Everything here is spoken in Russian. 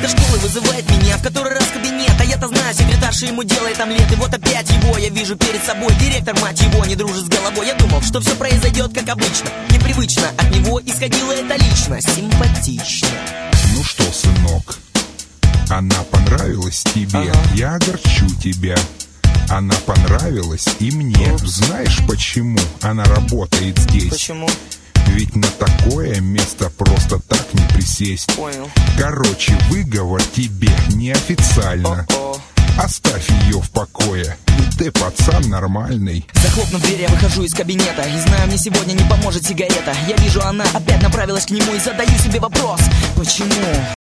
директор школы вызывает меня в который раз в кабинет. А я-то знаю, секретарша ему делает омлет. И вот опять его я вижу перед собой. Директор, мать его, не дружит с головой. Я думал, что все произойдет как обычно. Непривычно, от него исходило это лично. Симпатично. Ну что, сынок, она понравилась тебе? Я огорчу тебя. Она понравилась и мне. Знаешь почему она работает здесь? Почему? Ведь на такое место просто так не присесть. Понял. Короче, выговор тебе неофициально. Оставь ее в покое. Ты пацан нормальный. Захлопнув дверь, я выхожу из кабинета. И знаю, мне сегодня не поможет сигарета. Я вижу, она опять направилась к нему. И задаю себе вопрос: почему?